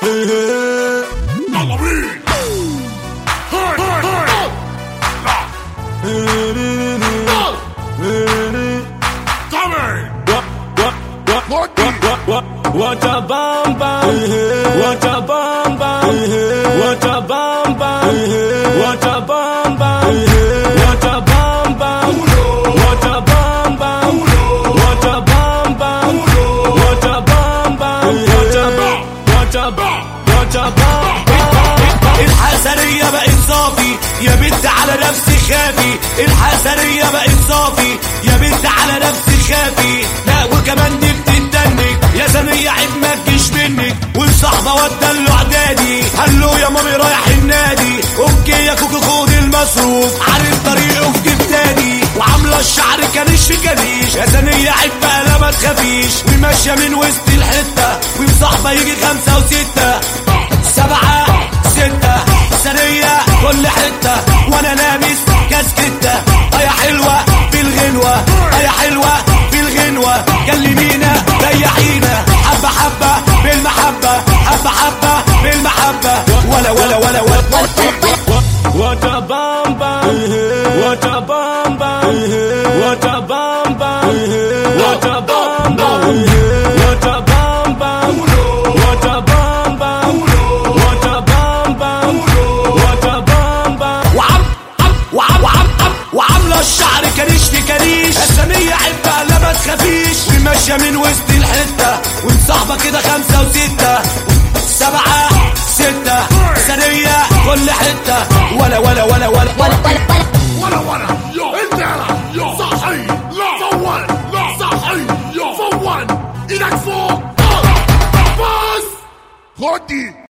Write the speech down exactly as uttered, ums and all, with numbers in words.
يلا بينا. What a bam bam, what a bam bam, what a bam bam, what a bam bam, what a bam bam, what a bam bam, what a bam bam, what a bam bam, what a bam, what a bam, what a bam. الحسنية بقت صافي يا بنت على نفسي خافي، الحسنية بقت صافي يا بنت على نفسي خافي. لا وكمان دي بتتنك يا سنية عيب ما تجيش منك، والصحبة ودلوا اعدادي قالوا يا مامي رايح النادي. اوكي يا كوكو خد المصروف عارف طريقه في جيب تاني، وعاملة الشعر كريش في كريش يا سنية عيب بقى لا ما تخافيش. وماشية من وسط الحتة ومصاحبة يجي خمسة وستة سبعة ستة سنية كل حتة وانا لابس كاسكتة. يا حلوة في الغنوة يا حلوة في الغنوة كلمينا ريحينا حبة حبة بالمحبة حبة حبة بالمحبة ولا ولا ولا ولا What a bam bam, what a bam bam, what a bam bam, what a bam bam, what a bam bam, what a bam bam, what a bam bam, what a bam bam. وعم عم وعم وعم عم وعاملة الشعر كريش في كريش السنية عبة لا ما تخافيش. وماشية من وسط الحتة ومصاحبة كده خمسة وستة سبعة ستة سنية كل حتة ولا ولا ولا ولا ولا ولا ولا يو انت يو صحي لا فون لا صحي يو فون ايدك فوق بس خدي